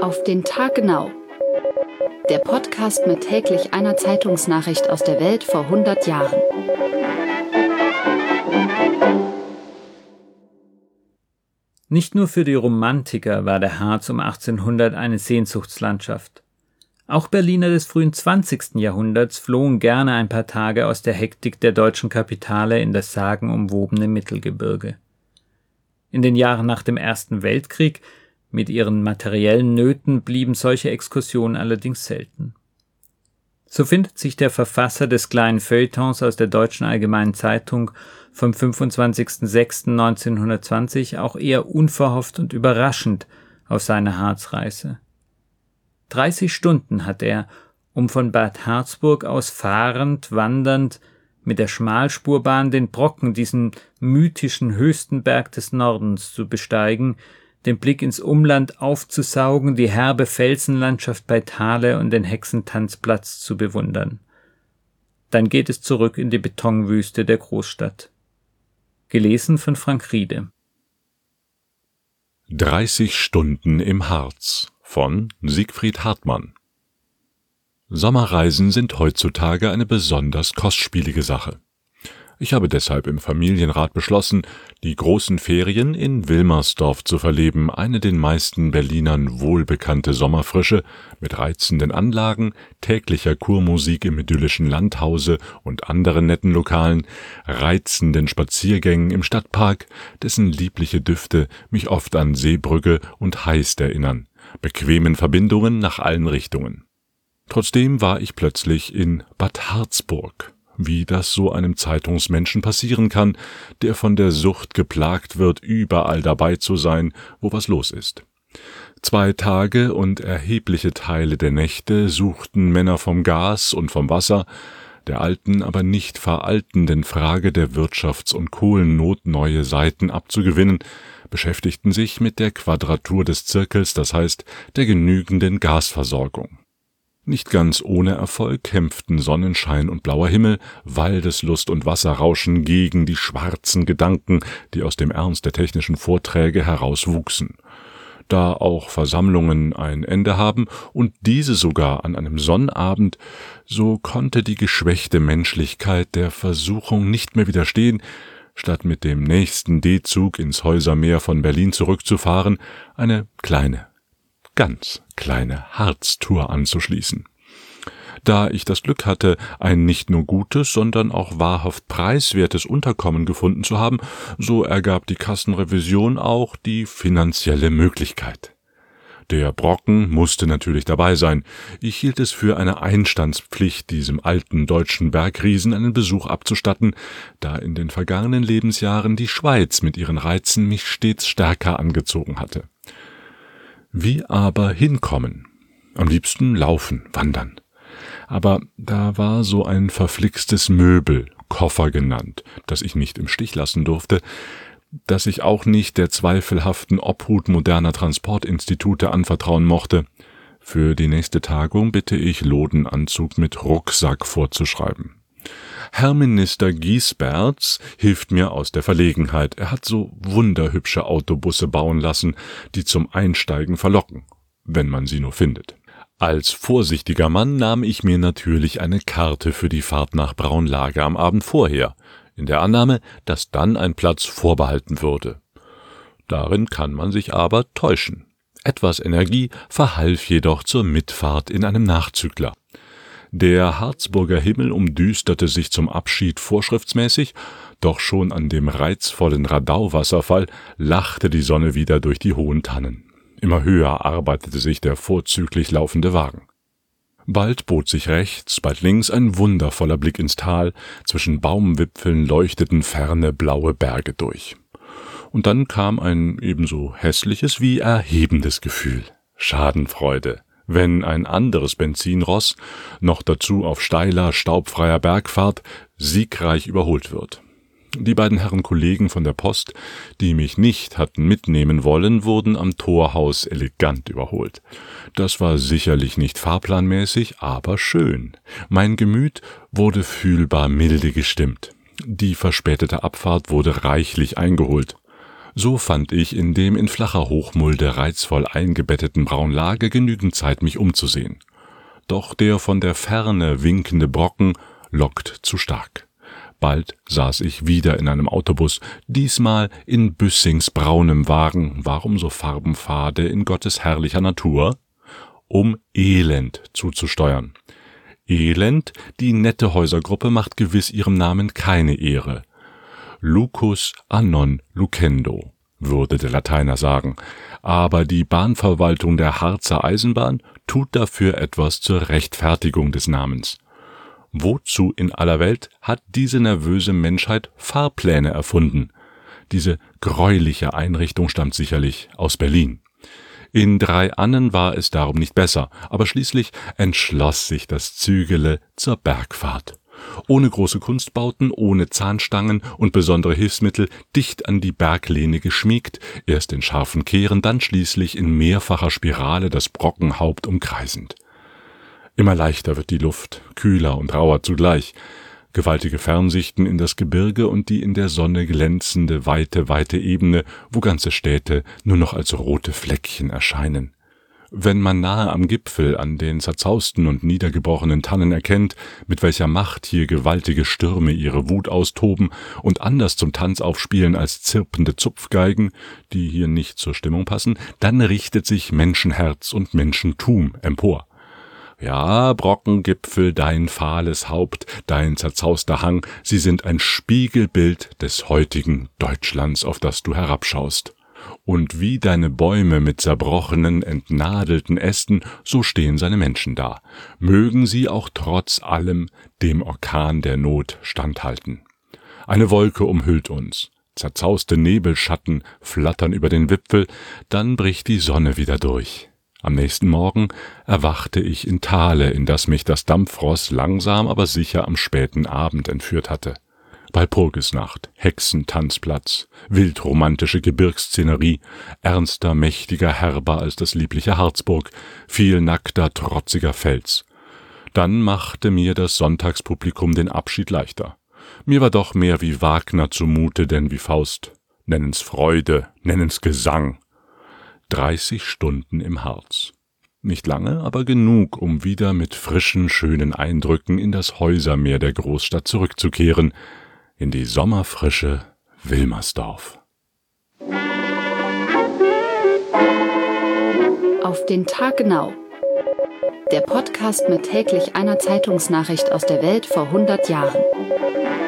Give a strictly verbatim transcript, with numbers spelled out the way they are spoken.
Auf den Tag genau. Der Podcast mit täglich einer Zeitungsnachricht aus der Welt vor hundert Jahren. Nicht nur für die Romantiker war der Harz um achtzehnhundert eine Sehnsuchtslandschaft. Auch Berliner des frühen zwanzigsten Jahrhunderts flohen gerne ein paar Tage aus der Hektik der deutschen Kapitale in das sagenumwobene Mittelgebirge. In den Jahren nach dem Ersten Weltkrieg, mit ihren materiellen Nöten, blieben solche Exkursionen allerdings selten. So findet sich der Verfasser des kleinen Feuilletons aus der Deutschen Allgemeinen Zeitung vom fünfundzwanzigsten sechsten neunzehnhundertzwanzig auch eher unverhofft und überraschend auf seine Harzreise. dreißig Stunden hat er, um von Bad Harzburg aus fahrend, wandernd, mit der Schmalspurbahn den Brocken, diesen mythischen höchsten Berg des Nordens, zu besteigen, den Blick ins Umland aufzusaugen, die herbe Felsenlandschaft bei Thale und den Hexentanzplatz zu bewundern. Dann geht es zurück in die Betonwüste der Großstadt. Gelesen von Frank Riede. dreißig Stunden im Harz von Siegfried Hartmann. Sommerreisen sind heutzutage eine besonders kostspielige Sache. Ich habe deshalb im Familienrat beschlossen, die großen Ferien in Wilmersdorf zu verleben, eine den meisten Berlinern wohlbekannte Sommerfrische mit reizenden Anlagen, täglicher Kurmusik im idyllischen Landhause und anderen netten Lokalen, reizenden Spaziergängen im Stadtpark, dessen liebliche Düfte mich oft an Seebrücke und Heist erinnern, bequemen Verbindungen nach allen Richtungen. Trotzdem war ich plötzlich in Bad Harzburg, wie das so einem Zeitungsmenschen passieren kann, der von der Sucht geplagt wird, überall dabei zu sein, wo was los ist. Zwei Tage und erhebliche Teile der Nächte suchten Männer vom Gas und vom Wasser, der alten, aber nicht veraltenden Frage der Wirtschafts- und Kohlennot neue Seiten abzugewinnen, beschäftigten sich mit der Quadratur des Zirkels, das heißt der genügenden Gasversorgung. Nicht ganz ohne Erfolg kämpften Sonnenschein und blauer Himmel, Waldeslust und Wasserrauschen gegen die schwarzen Gedanken, die aus dem Ernst der technischen Vorträge herauswuchsen. Da auch Versammlungen ein Ende haben und diese sogar an einem Sonnabend, so konnte die geschwächte Menschlichkeit der Versuchung nicht mehr widerstehen, statt mit dem nächsten D-Zug ins Häusermeer von Berlin zurückzufahren, eine kleine, ganz kleine Harztour anzuschließen. Da ich das Glück hatte, ein nicht nur gutes, sondern auch wahrhaft preiswertes Unterkommen gefunden zu haben, so ergab die Kassenrevision auch die finanzielle Möglichkeit. Der Brocken musste natürlich dabei sein. Ich hielt es für eine Einstandspflicht, diesem alten deutschen Bergriesen einen Besuch abzustatten, da in den vergangenen Lebensjahren die Schweiz mit ihren Reizen mich stets stärker angezogen hatte. Wie aber hinkommen? Am liebsten laufen, wandern. Aber da war so ein verflixtes Möbel, Koffer genannt, das ich nicht im Stich lassen durfte, das ich auch nicht der zweifelhaften Obhut moderner Transportinstitute anvertrauen mochte. Für die nächste Tagung bitte ich Lodenanzug mit Rucksack vorzuschreiben. Herr Minister Giesberts hilft mir aus der Verlegenheit. Er hat so wunderhübsche Autobusse bauen lassen, die zum Einsteigen verlocken, wenn man sie nur findet. Als vorsichtiger Mann nahm ich mir natürlich eine Karte für die Fahrt nach Braunlage am Abend vorher, in der Annahme, dass dann ein Platz vorbehalten würde. Darin kann man sich aber täuschen. Etwas Energie verhalf jedoch zur Mitfahrt in einem Nachzügler. Der Harzburger Himmel umdüsterte sich zum Abschied vorschriftsmäßig, doch schon an dem reizvollen Radau-Wasserfall lachte die Sonne wieder durch die hohen Tannen. Immer höher arbeitete sich der vorzüglich laufende Wagen. Bald bot sich rechts, bald links ein wundervoller Blick ins Tal, zwischen Baumwipfeln leuchteten ferne blaue Berge durch. Und dann kam ein ebenso hässliches wie erhebendes Gefühl, Schadenfreude, wenn ein anderes Benzinross, noch dazu auf steiler, staubfreier Bergfahrt, siegreich überholt wird. Die beiden Herren Kollegen von der Post, die mich nicht hatten mitnehmen wollen, wurden am Torhaus elegant überholt. Das war sicherlich nicht fahrplanmäßig, aber schön. Mein Gemüt wurde fühlbar milde gestimmt. Die verspätete Abfahrt wurde reichlich eingeholt. So fand ich in dem in flacher Hochmulde reizvoll eingebetteten Braunlage genügend Zeit, mich umzusehen. Doch der von der Ferne winkende Brocken lockt zu stark. Bald saß ich wieder in einem Autobus, diesmal in Büssings braunem Wagen. Warum so farbenfade in Gottes herrlicher Natur? Um Elend zuzusteuern. Elend, die nette Häusergruppe, macht gewiss ihrem Namen keine Ehre. Lucus a non lucendo, würde der Lateiner sagen, aber die Bahnverwaltung der Harzer Eisenbahn tut dafür etwas zur Rechtfertigung des Namens. Wozu in aller Welt hat diese nervöse Menschheit Fahrpläne erfunden? Diese greuliche Einrichtung stammt sicherlich aus Berlin. In Drei-Annen war es darum nicht besser, aber schließlich entschloss sich das Zügele zur Bergfahrt. Ohne große Kunstbauten, ohne Zahnstangen und besondere Hilfsmittel, dicht an die Berglehne geschmiegt, erst in scharfen Kehren, dann schließlich in mehrfacher Spirale das Brockenhaupt umkreisend. Immer leichter wird die Luft, kühler und rauer zugleich. Gewaltige Fernsichten in das Gebirge und die in der Sonne glänzende, weite, weite Ebene, wo ganze Städte nur noch als rote Fleckchen erscheinen. Wenn man nahe am Gipfel an den zerzausten und niedergebrochenen Tannen erkennt, mit welcher Macht hier gewaltige Stürme ihre Wut austoben und anders zum Tanz aufspielen als zirpende Zupfgeigen, die hier nicht zur Stimmung passen, dann richtet sich Menschenherz und Menschentum empor. Ja, Brockengipfel, dein fahles Haupt, dein zerzauster Hang, sie sind ein Spiegelbild des heutigen Deutschlands, auf das du herabschaust. Und wie deine Bäume mit zerbrochenen, entnadelten Ästen, so stehen seine Menschen da. Mögen sie auch trotz allem dem Orkan der Not standhalten. Eine Wolke umhüllt uns. Zerzauste Nebelschatten flattern über den Wipfel, dann bricht die Sonne wieder durch. Am nächsten Morgen erwachte ich in Thale, in das mich das Dampfross langsam, aber sicher am späten Abend entführt hatte. Walpurgisnacht, Hexentanzplatz, wildromantische Gebirgsszenerie, ernster, mächtiger, herber als das liebliche Harzburg, viel nackter, trotziger Fels. Dann machte mir das Sonntagspublikum den Abschied leichter. Mir war doch mehr wie Wagner zumute, denn wie Faust. Nennen's Freude, nennen's Gesang. Dreißig Stunden im Harz. Nicht lange, aber genug, um wieder mit frischen, schönen Eindrücken in das Häusermeer der Großstadt zurückzukehren, in die sommerfrische Wilmersdorf. Auf den Tag genau. Der Podcast mit täglich einer Zeitungsnachricht aus der Welt vor hundert Jahren.